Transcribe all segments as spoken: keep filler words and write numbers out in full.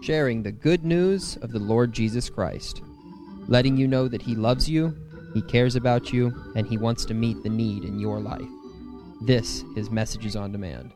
sharing the good news of the Lord Jesus Christ, letting you know that He loves you, He cares about you, and He wants to meet the need in your life. This is Messages on Demand.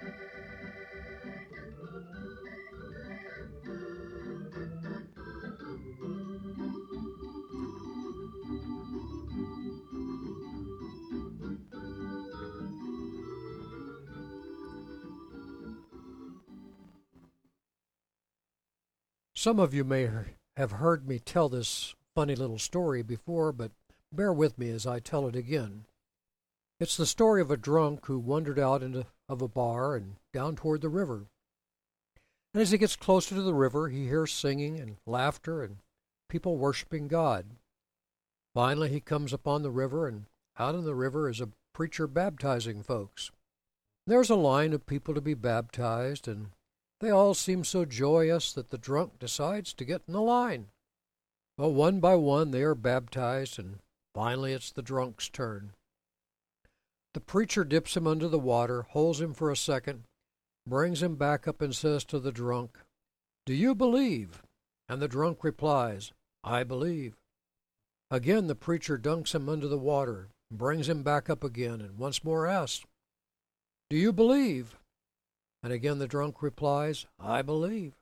Some of you may have heard me tell this funny little story before, but bear with me as I tell it again. It's the story of a drunk who wandered out into, of a bar and down toward the river. And as he gets closer to the river, he hears singing and laughter and people worshiping God. Finally, he comes upon the river, and out in the river is a preacher baptizing folks. There's a line of people to be baptized, and they all seem so joyous that the drunk decides to get in the line. Well, one by one they are baptized, and finally it's the drunk's turn. The preacher dips him under the water, holds him for a second, brings him back up and says to the drunk, "Do you believe?" And the drunk replies, "I believe." Again the preacher dunks him under the water, brings him back up again, and once more asks, "Do you believe?" And again the drunk replies, "I believe."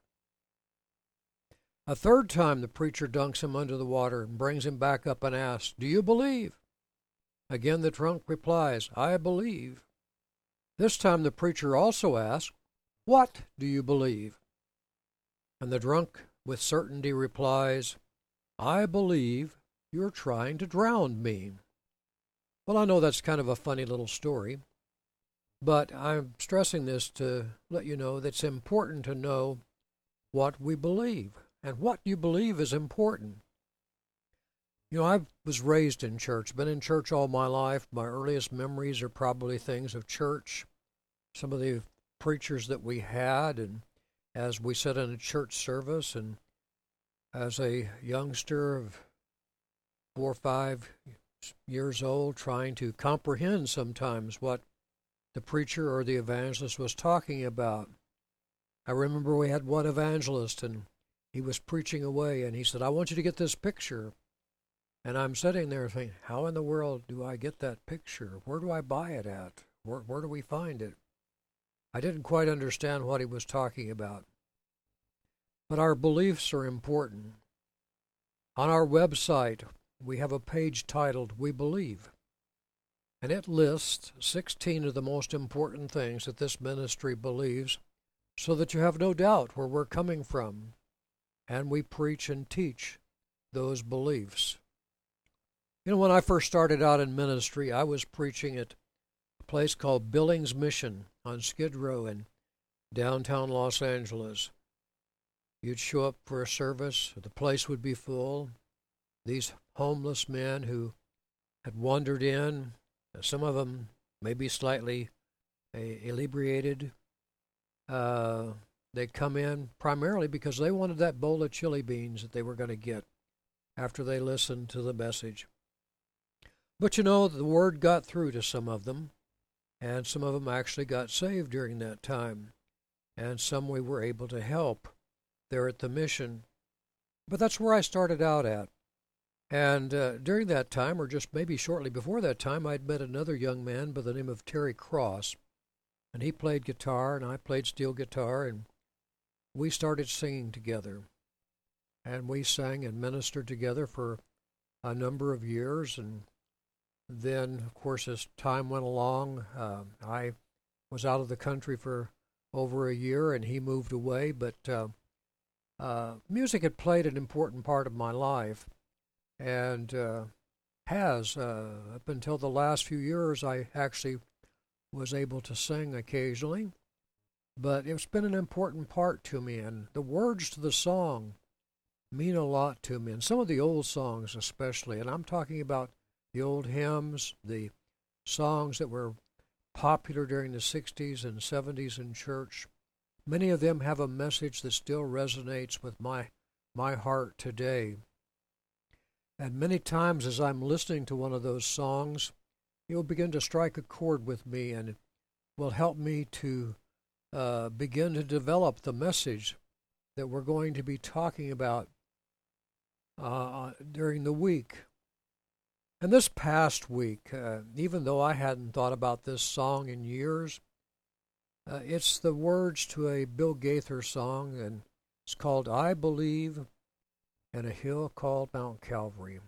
A third time the preacher dunks him under the water and brings him back up and asks, "Do you believe?" Again the drunk replies, "I believe." This time the preacher also asks, "What do you believe?" And the drunk with certainty replies, "I believe you're trying to drown me." Well, I know that's kind of a funny little story, but I'm stressing this to let you know that it's important to know what we believe. And what you believe is important. You know, I was raised in church, been in church all my life. My earliest memories are probably things of church, some of the preachers that we had, and as we sat in a church service, and as a youngster of four or five years old, trying to comprehend sometimes what the preacher or the evangelist was talking about. I remember we had one evangelist, and he was preaching away, and he said, "I want you to get this picture." And I'm sitting there thinking, how in the world do I get that picture? Where do I buy it at? Where, where do we find it? I didn't quite understand what he was talking about. But our beliefs are important. On our website, we have a page titled, "We Believe." And it lists sixteen of the most important things that this ministry believes, so that you have no doubt where we're coming from. And we preach and teach those beliefs. You know, when I first started out in ministry, I was preaching at a place called Billings Mission on Skid Row in downtown Los Angeles. You'd show up for a service, the place would be full. These homeless men who had wandered in, some of them maybe slightly uh, inebriated, uh, they'd come in primarily because they wanted that bowl of chili beans that they were going to get after they listened to the message. But you know, the word got through to some of them, and some of them actually got saved during that time, and some we were able to help there at the mission. But that's where I started out at. And uh, during that time, or just maybe shortly before that time, I'd met another young man by the name of Terry Cross, and he played guitar, and I played steel guitar, and we started singing together. And we sang and ministered together for a number of years, and then, of course, as time went along, uh, I was out of the country for over a year, and he moved away, but uh, uh, music had played an important part of my life, and uh, has. Uh, up until the last few years, I actually was able to sing occasionally, but it's been an important part to me, and the words to the song mean a lot to me, and some of the old songs especially, and I'm talking about the old hymns, the songs that were popular during the sixties and seventies in church. Many of them have a message that still resonates with my my heart today. And many times as I'm listening to one of those songs, it will begin to strike a chord with me, and it will help me to uh, begin to develop the message that we're going to be talking about uh, during the week. And this past week, uh, even though I hadn't thought about this song in years, uh, it's the words to a Bill Gaither song, and it's called I Believe in a Hill Called Mount Calvary.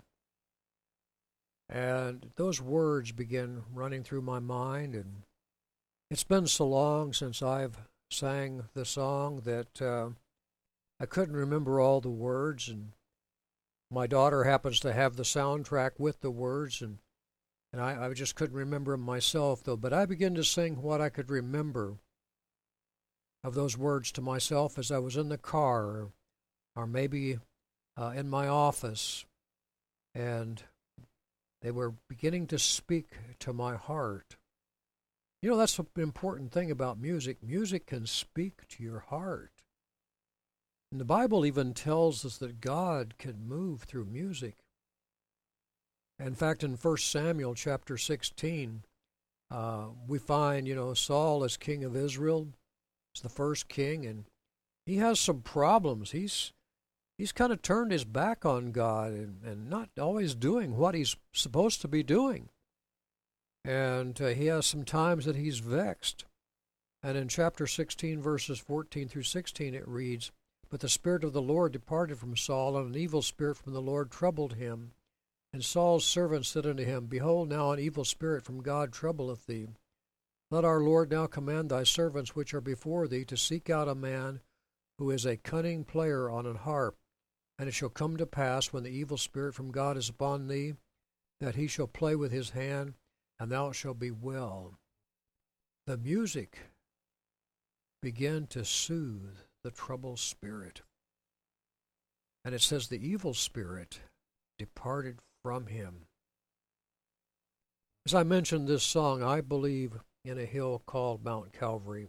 And those words begin running through my mind, and it's been so long since I've sang the song that uh, I couldn't remember all the words, and my daughter happens to have the soundtrack with the words, and, and I, I just couldn't remember them myself, though. But I began to sing what I could remember of those words to myself as I was in the car, or, or maybe uh, in my office, and they were beginning to speak to my heart. You know, that's an important thing about music. Music can speak to your heart. And the Bible even tells us that God can move through music. In fact, in First Samuel chapter sixteen, uh, we find, you know, Saul is king of Israel. He's the first king, and he has some problems. He's he's kind of turned his back on God and, and not always doing what he's supposed to be doing. And uh, he has some times that he's vexed. And in chapter sixteen, verses fourteen through sixteen, it reads, But the Spirit of the Lord departed from Saul, and an evil spirit from the Lord troubled him. And Saul's servants said unto him, Behold, now an evil spirit from God troubleth thee. Let our Lord now command thy servants which are before thee to seek out a man who is a cunning player on an harp. And it shall come to pass, when the evil spirit from God is upon thee, that he shall play with his hand, and thou shalt be well. The music began to soothe the troubled spirit. And it says the evil spirit departed from him. As I mentioned this song, I believe in a hill called Mount Calvary.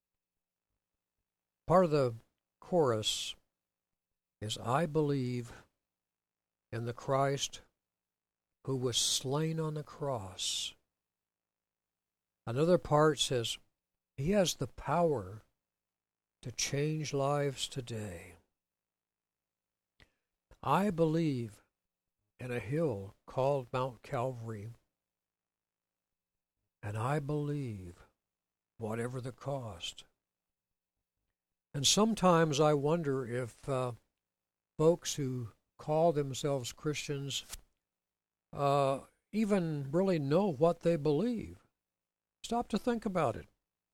Part of the chorus is I believe in the Christ who was slain on the cross. Another part says he has the power to change lives today. I believe in a hill called Mount Calvary, and I believe whatever the cost. And sometimes I wonder if uh, folks who call themselves Christians uh, even really know what they believe. Stop to think about it.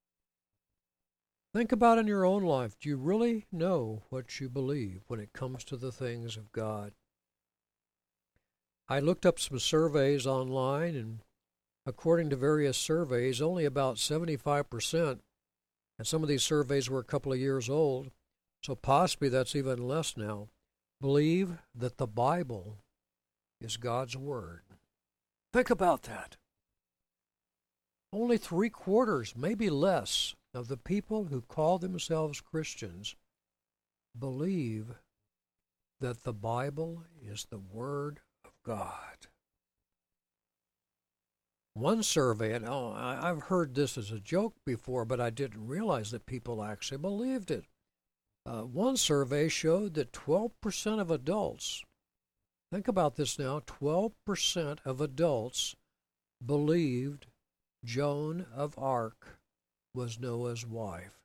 Think about in your own life, do you really know what you believe when it comes to the things of God? I looked up some surveys online, and according to various surveys, only about seventy-five percent, and some of these surveys were a couple of years old, so possibly that's even less now, believe that the Bible is God's Word. Think about that. Only three quarters, maybe less, of the people who call themselves Christians believe that the Bible is the Word of God. One survey, and oh, I've heard this as a joke before, but I didn't realize that people actually believed it. Uh, one survey showed that twelve percent of adults, think about this now, twelve percent of adults believed Joan of Arc was Noah's wife.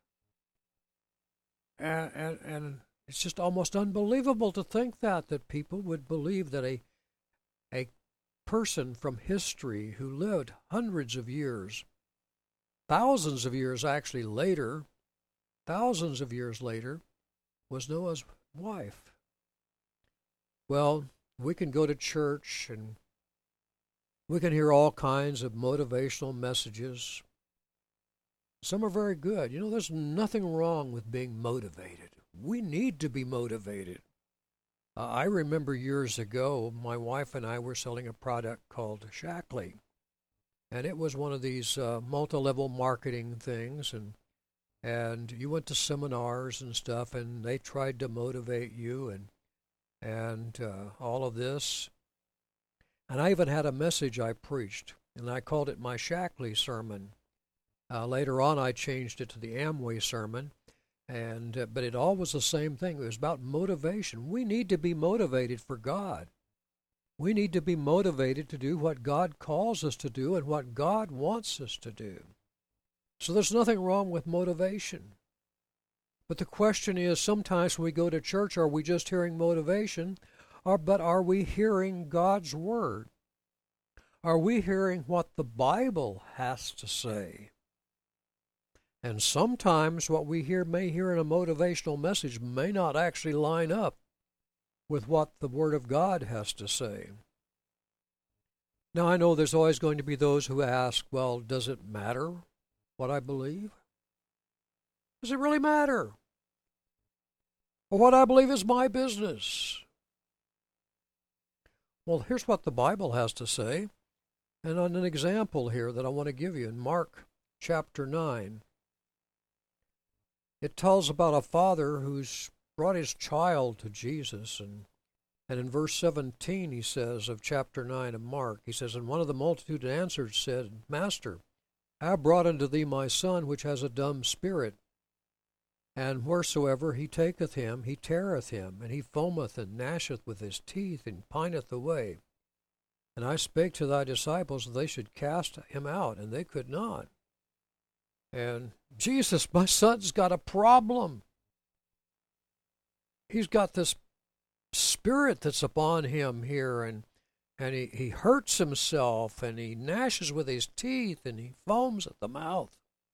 And, and, and it's just almost unbelievable to think that, that people would believe that a, a person from history who lived hundreds of years, thousands of years actually later, thousands of years later, was Noah's wife. Well, we can go to church and we can hear all kinds of motivational messages. Some are very good. You know, there's nothing wrong with being motivated. We need to be motivated. Uh, I remember years ago, my wife and I were selling a product called Shackley. And it was one of these uh, multi-level marketing things. And, and you went to seminars and stuff, and they tried to motivate you and, and uh, all of this. And I even had a message I preached, and I called it my Shackley sermon. Uh, later on, I changed it to the Amway sermon. And uh, but it all was the same thing. It was about motivation. We need to be motivated for God. We need to be motivated to do what God calls us to do and what God wants us to do. So there's nothing wrong with motivation. But the question is, sometimes when we go to church, are we just hearing motivation, or but are we hearing God's Word? Are we hearing what the Bible has to say? And sometimes what we hear may hear in a motivational message may not actually line up with what the Word of God has to say. Now, I know there's always going to be those who ask, well, does it matter what I believe? Does it really matter? Or what I believe is my business? Well, here's what the Bible has to say, and on an example here that I want to give you in Mark chapter nine. It tells about a father who's brought his child to Jesus, and and in verse seventeen he says of chapter nine of Mark, he says, and one of the multitude answered, said, Master, I have brought unto thee my son, which has a dumb spirit. And wheresoever he taketh him, he teareth him, and he foameth and gnasheth with his teeth, and pineth away. And I spake to thy disciples that they should cast him out, and they could not. And Jesus, my son's got a problem. He's got this spirit that's upon him here, and and he, he hurts himself, and he gnashes with his teeth, and he foams at the mouth.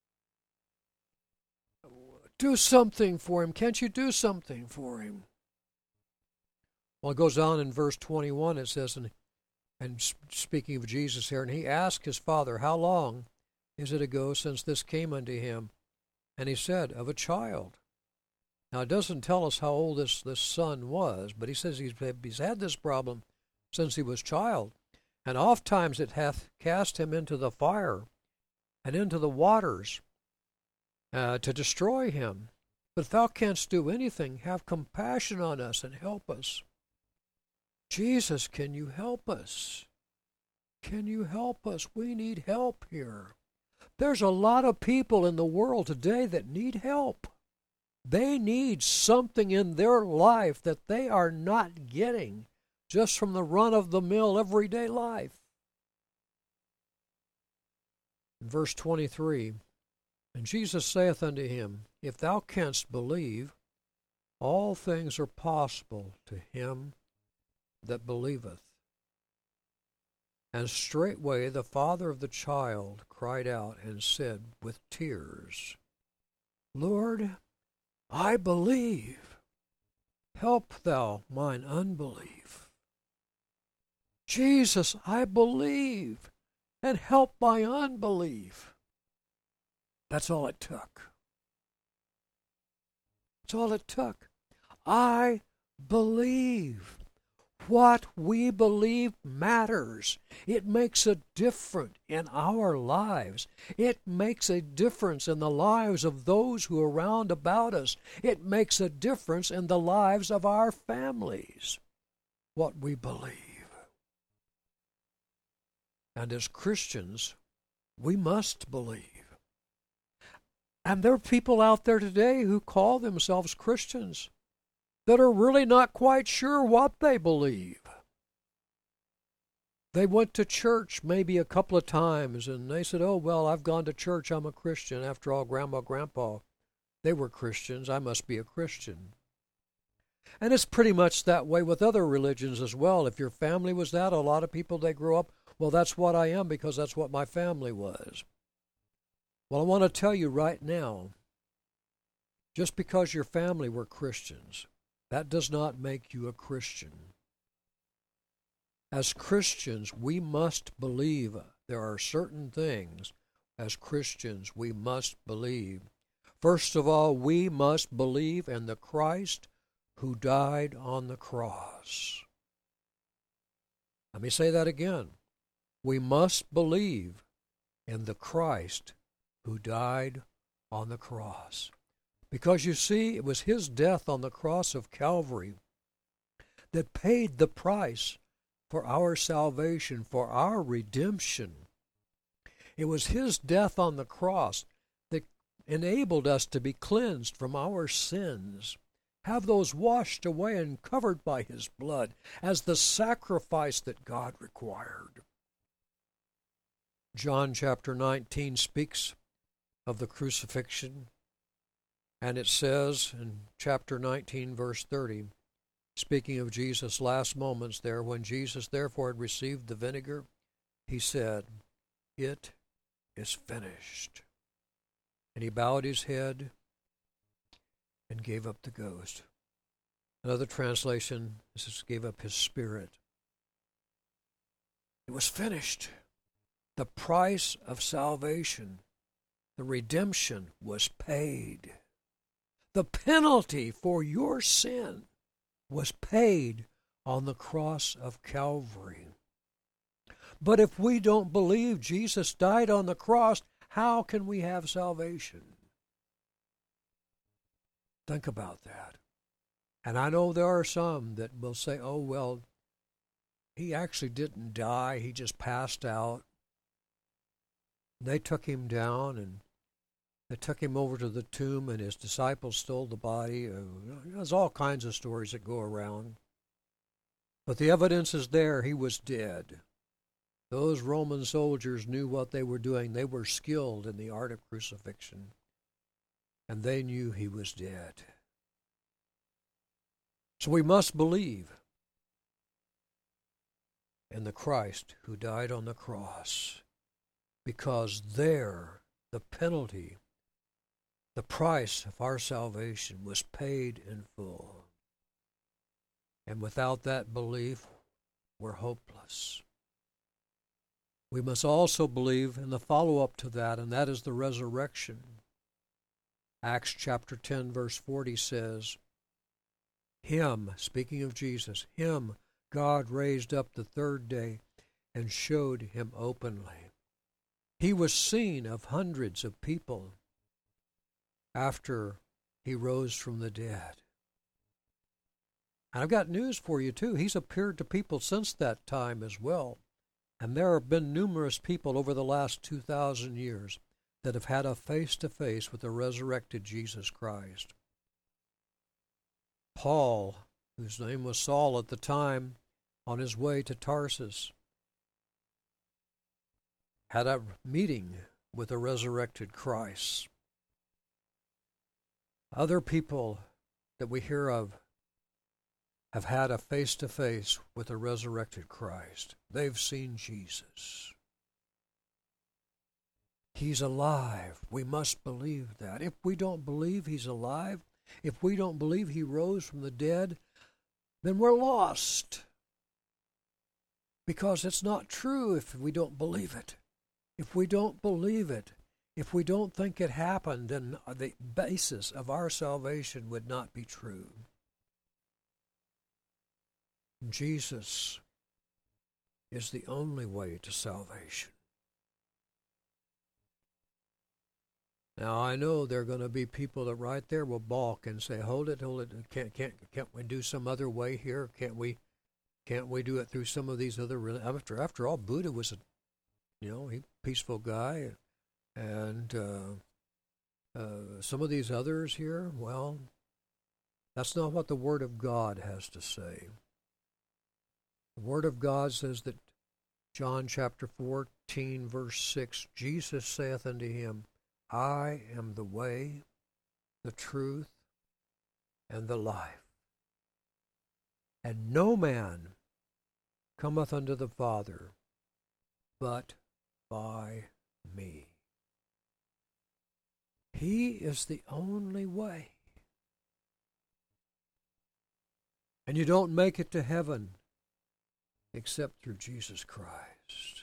Do something for him. Can't you do something for him? Well, it goes on in verse twenty-one, it says, and, and speaking of Jesus here, and he asked his father, how long is it ago since this came unto him? And he said, of a child. Now, it doesn't tell us how old this, this son was, but he says he's, he's had this problem since he was child. And oft times it hath cast him into the fire and into the waters uh, to destroy him. But if thou canst do anything, have compassion on us and help us. Jesus, can you help us? Can you help us? We need help here. There's a lot of people in the world today that need help. They need something in their life that they are not getting just from the run-of-the-mill everyday life. In verse twenty-three, and Jesus saith unto him, if thou canst believe, all things are possible to him that believeth. And straightway the father of the child cried out and said with tears, Lord, I believe. Help thou mine unbelief. Jesus, I believe, and help my unbelief. That's all it took. That's all it took. I believe. What we believe matters. It makes a difference in our lives. It makes a difference in the lives of those who are round about us. It makes a difference in the lives of our families, what we believe. And as Christians, we must believe. And there are people out there today who call themselves Christians that are really not quite sure what they believe. They went to church maybe a couple of times, and they said, oh, well, I've gone to church, I'm a Christian. After all, Grandma, Grandpa, they were Christians, I must be a Christian. And it's pretty much that way with other religions as well. If your family was that, a lot of people, they grow up, well, that's what I am because that's what my family was. Well, I want to tell you right now, just because your family were Christians, that does not make you a Christian. As Christians, we must believe. There are certain things, as Christians, we must believe. First of all, we must believe in the Christ who died on the cross. Let me say that again. We must believe in the Christ who died on the cross. Because you see, it was his death on the cross of Calvary that paid the price for our salvation, for our redemption. It was his death on the cross that enabled us to be cleansed from our sins, have those washed away and covered by His blood as the sacrifice that God required. John chapter nineteen speaks of the crucifixion, and it says in chapter nineteen, verse thirty, speaking of Jesus' last moments there, when Jesus therefore had received the vinegar, He said, "It is finished." And He bowed His head and gave up the ghost. Another translation says gave up His spirit. It was finished. The price of salvation, the redemption, was paid. The penalty for your sin was paid on the cross of Calvary. But if we don't believe Jesus died on the cross, how can we have salvation? Think about that. And I know there are some that will say, oh, well, He actually didn't die. He just passed out. They took Him down and they took Him over to the tomb, and His disciples stole the body. There's all kinds of stories that go around. But the evidence is there. He was dead. Those Roman soldiers knew what they were doing. They were skilled in the art of crucifixion, and they knew He was dead. So we must believe in the Christ who died on the cross, because there the penalty, the price of our salvation was paid in full. And without that belief, we're hopeless. We must also believe in the follow-up to that, and that is the resurrection. Acts chapter ten, verse forty says, Him, speaking of Jesus, Him God raised up the third day and showed Him openly. He was seen of hundreds of people after He rose from the dead. And I've got news for you, too. He's appeared to people since that time as well. And there have been numerous people over the last two thousand years that have had a face-to-face with the resurrected Jesus Christ. Paul, whose name was Saul at the time, on his way to Tarsus, had a meeting with the resurrected Christ. Other people that we hear of have had a face-to-face with the resurrected Christ. They've seen Jesus. He's alive. We must believe that. If we don't believe He's alive, if we don't believe He rose from the dead, then we're lost. Because it's not true if we don't believe it. If we don't believe it, if we don't think it happened, then the basis of our salvation would not be true. Jesus is the only way to salvation. Now, I know there are going to be people that right there will balk and say, hold it, hold it, can't, can't, can't we do some other way here? Can't we, can't we do it through some of these other, after, after all, Buddha was a, you know, he peaceful guy, and uh, uh, some of these others here, well, that's not what the Word of God has to say. The Word of God says that John chapter fourteen, verse six, Jesus saith unto him, I am the way, the truth, and the life. And no man cometh unto the Father but by me. He is the only way. And you don't make it to heaven except through Jesus Christ.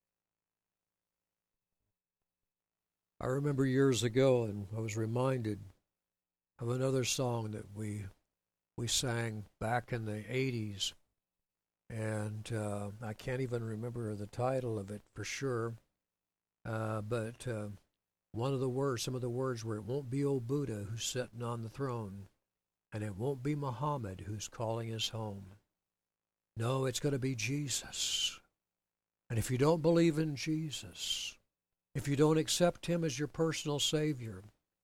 I remember years ago, and I was reminded of another song that we we sang back in the eighties, and uh, I can't even remember the title of it for sure, uh, but uh, one of the words, some of the words were, it won't be old Buddha who's sitting on the throne, and it won't be Muhammad who's calling us home. No, it's going to be Jesus. And if you don't believe in Jesus, if you don't accept Him as your personal Savior,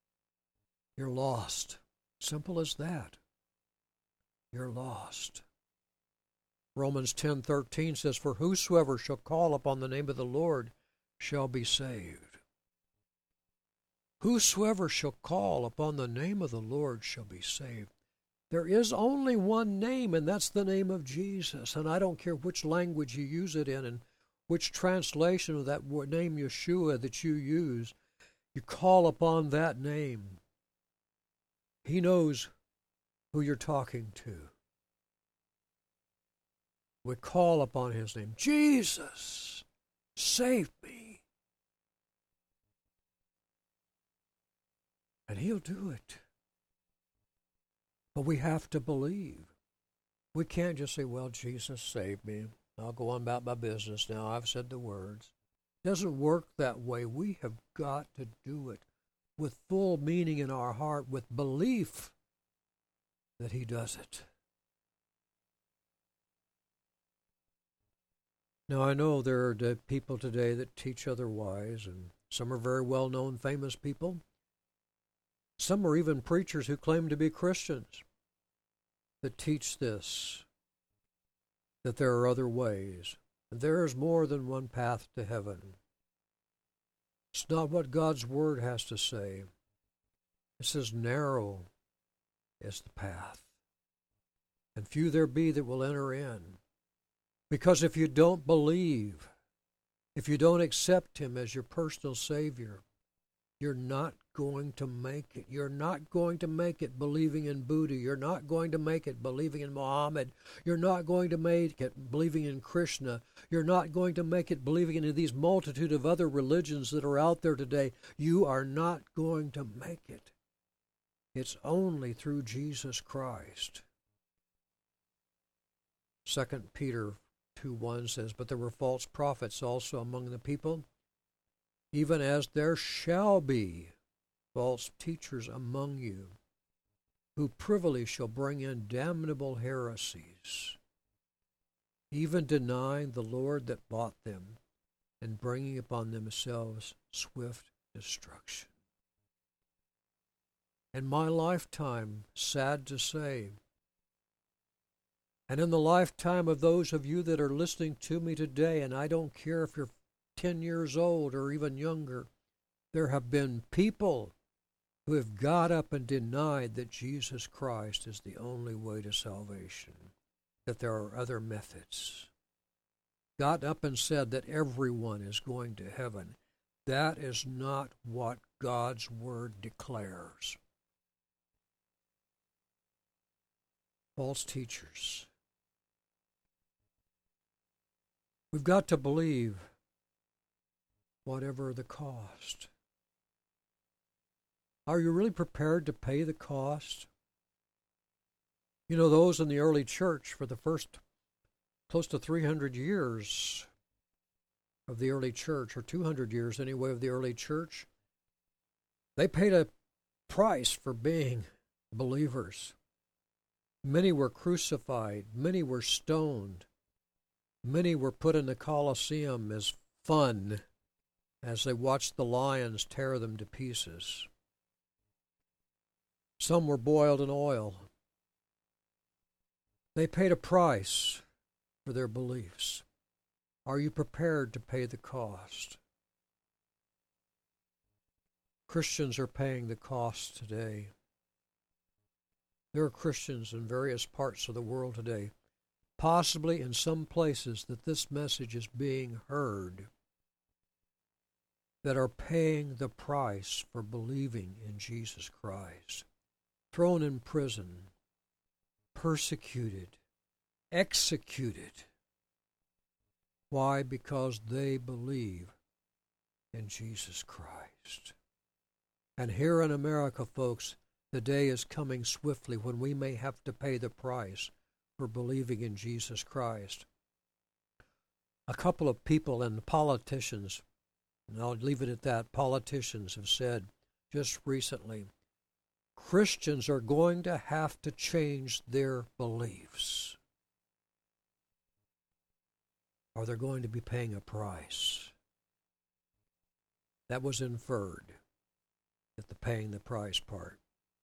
you're lost. Simple as that. You're lost. Romans ten thirteen says, "For whosoever shall call upon the name of the Lord shall be saved." Whosoever shall call upon the name of the Lord shall be saved. There is only one name, and that's the name of Jesus. And I don't care which language you use it in and which translation of that name Yeshua that you use. You call upon that name. He knows who you're talking to. We call upon his name. Jesus, save me. And he'll do it. But we have to believe. We can't just say, well, Jesus saved me. I'll go on about my business now. I've said the words. It doesn't work that way. We have got to do it with full meaning in our heart, with belief that he does it. Now, I know there are people today that teach otherwise, and some are very well-known, famous people. Some are even preachers who claim to be Christians that teach this, that there are other ways. And there is more than one path to heaven. It's not what God's Word has to say. It says, narrow is the path, and few there be that will enter in. Because if you don't believe, if you don't accept him as your personal Savior, you're not going to make it. You're not going to make it believing in Buddha. You're not going to make it believing in Muhammad. You're not going to make it believing in Krishna. You're not going to make it believing in these multitude of other religions that are out there today. You are not going to make it. It's only through Jesus Christ. Second Peter two one says, "But there were false prophets also among the people, even as there shall be false teachers among you, who privily shall bring in damnable heresies, even denying the Lord that bought them, and bringing upon themselves swift destruction." In my lifetime, sad to say, and in the lifetime of those of you that are listening to me today, and I don't care if you're ten years old or even younger, there have been people who have got up and denied that Jesus Christ is the only way to salvation, that there are other methods. Got up and said that everyone is going to heaven. That is not what God's Word declares. False teachers. We've got to believe whatever the cost. Are you really prepared to pay the cost? You know, those in the early church for the first close to three hundred years of the early church, or two hundred years anyway of the early church, they paid a price for being believers. Many were crucified. Many were stoned. Many were put in the Colosseum as fun as they watched the lions tear them to pieces. Some were boiled in oil. They paid a price for their beliefs. Are you prepared to pay the cost? Christians are paying the cost today. There are Christians in various parts of the world today, possibly in some places that this message is being heard, that are paying the price for believing in Jesus Christ. Thrown in prison, persecuted, executed. Why? Because they believe in Jesus Christ. And here in America, folks, the day is coming swiftly when we may have to pay the price for believing in Jesus Christ. A couple of people and politicians, and I'll leave it at that, politicians have said just recently, Christians are going to have to change their beliefs, or they're going to be paying a price. That was inferred at the paying the price part.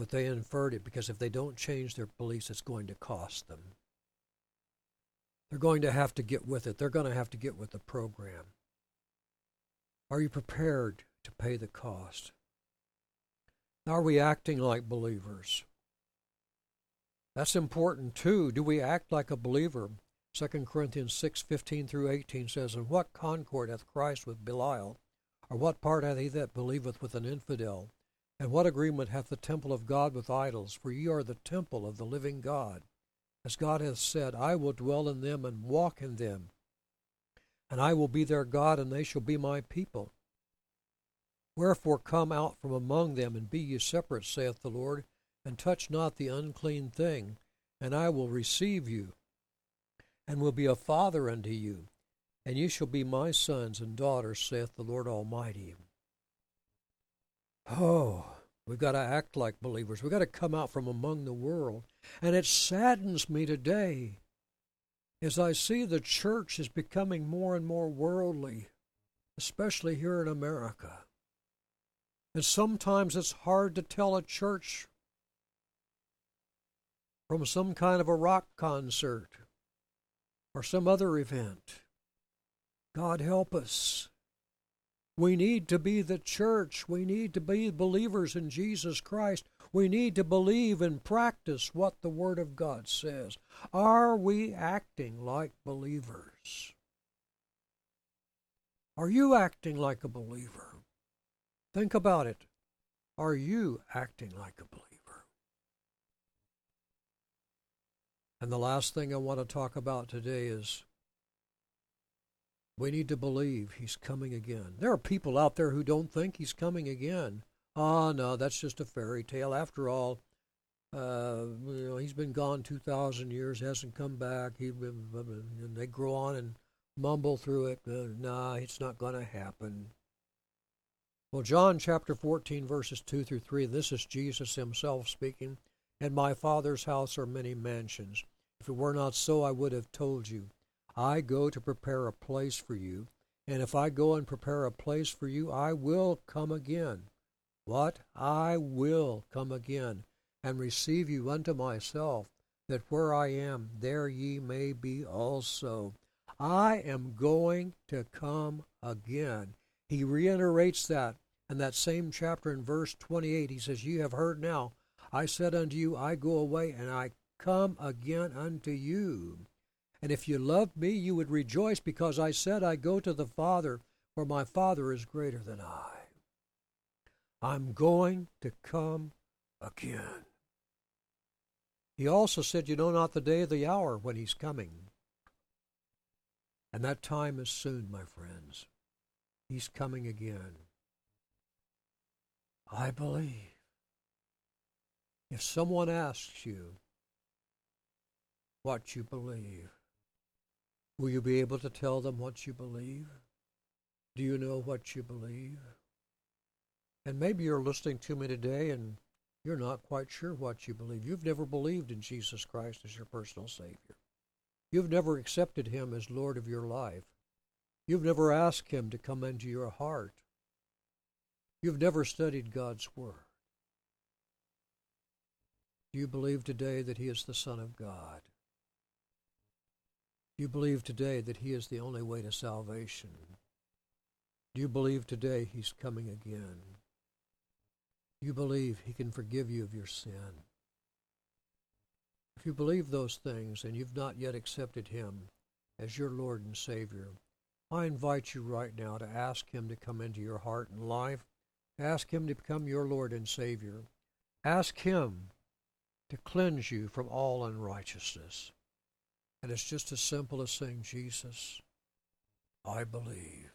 But they inferred it because if they don't change their beliefs, it's going to cost them. They're going to have to get with it. They're going to have to get with the program. Are you prepared to pay the cost? Are we acting like believers? That's important too. Do we act like a believer? Second Corinthians six fifteen through eighteen says, And what concord hath Christ with Belial? Or what part hath he that believeth with an infidel? And what agreement hath the temple of God with idols? For ye are the temple of the living God. As God hath said, I will dwell in them and walk in them. And I will be their God, and they shall be my people. Wherefore come out from among them, and be ye separate, saith the Lord, and touch not the unclean thing, and I will receive you, and will be a father unto you, and ye shall be my sons and daughters, saith the Lord Almighty. Oh, we've got to act like believers. We've got to come out from among the world. And it saddens me today as I see the church is becoming more and more worldly, especially here in America. And sometimes it's hard to tell a church from some kind of a rock concert or some other event. God help us. We need to be the church. We need to be believers in Jesus Christ. We need to believe and practice what the Word of God says. Are we acting like believers? Are you acting like a believer? Think about it. Are you acting like a believer? And the last thing I want to talk about today is we need to believe He's coming again. There are people out there who don't think He's coming again. Oh, no, that's just a fairy tale. After all, uh, you know, He's been gone two thousand years, hasn't come back. He, and they grow on and mumble through it. Uh, nah, it's not going to happen. Well, John chapter fourteen, verses two through three, this is Jesus Himself speaking. In my Father's house are many mansions. If it were not so, I would have told you. I go to prepare a place for you, and if I go and prepare a place for you, I will come again. What? I will come again, and receive you unto myself, that where I am, there ye may be also. I am going to come again. He reiterates that in that same chapter in verse twenty-eight. He says, Ye have heard now, I said unto you, I go away, and I come again unto you. And if you loved me, you would rejoice, because I said, I go to the Father, for my Father is greater than I. I'm going to come again. He also said, You know not the day or the hour when He's coming. And that time is soon, my friends. He's coming again. I believe. If someone asks you what you believe, will you be able to tell them what you believe? Do you know what you believe? And maybe you're listening to me today and you're not quite sure what you believe. You've never believed in Jesus Christ as your personal Savior. You've never accepted Him as Lord of your life. You've never asked Him to come into your heart. You've never studied God's Word. Do you believe today that He is the Son of God? Do you believe today that He is the only way to salvation? Do you believe today He's coming again? Do you believe He can forgive you of your sin? If you believe those things and you've not yet accepted Him as your Lord and Savior, I invite you right now to ask Him to come into your heart and life. Ask Him to become your Lord and Savior. Ask Him to cleanse you from all unrighteousness. And it's just as simple as saying, Jesus, I believe.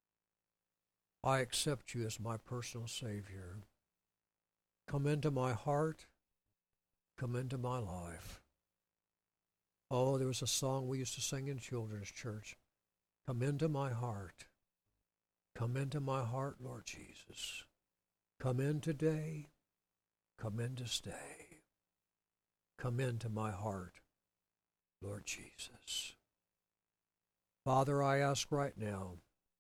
I accept you as my personal Savior. Come into my heart. Come into my life. Oh, there was a song we used to sing in children's church. Come into my heart. Come into my heart, Lord Jesus. Come in today. Come in to stay. Come into my heart, Lord Jesus. Father, I ask right now,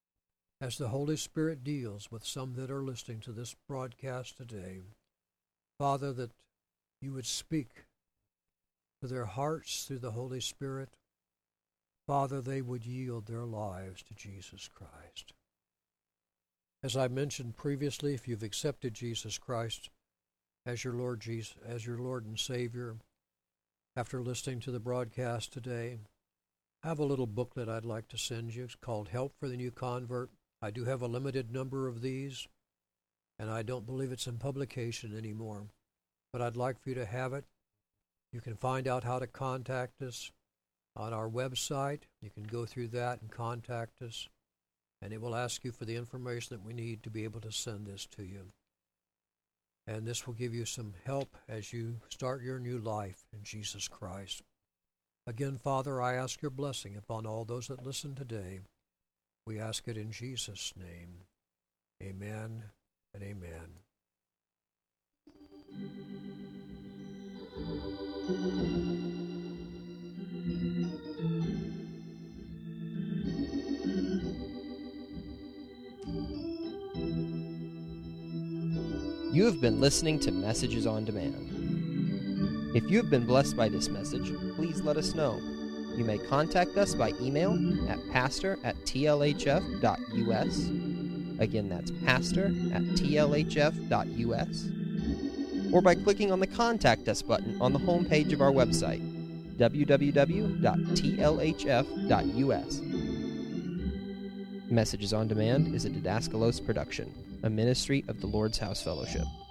as the Holy Spirit deals with some that are listening to this broadcast today, Father, that you would speak to their hearts through the Holy Spirit. Father, they would yield their lives to Jesus Christ. As I mentioned previously, if you've accepted Jesus Christ as your Lord Jesus, as your Lord and Savior, after listening to the broadcast today, I have a little booklet I'd like to send you. It's called Help for the New Convert. I do have a limited number of these, and I don't believe it's in publication anymore, but I'd like for you to have it. You can find out how to contact us on our website. You can go through that and contact us, and it will ask you for the information that we need to be able to send this to you. And this will give you some help as you start your new life in Jesus Christ. Again, Father, I ask your blessing upon all those that listen today. We ask it in Jesus' name. Amen and amen. You have been listening to Messages on Demand. If you have been blessed by this message, please let us know. You may contact us by email at pastor at t l h f dot u s. Again, that's pastor at t l h f dot u s. Or by clicking on the Contact Us button on the homepage of our website, w w w dot t l h f dot u s. Messages on Demand is a Didaskalos production, a ministry of the Lord's House Fellowship.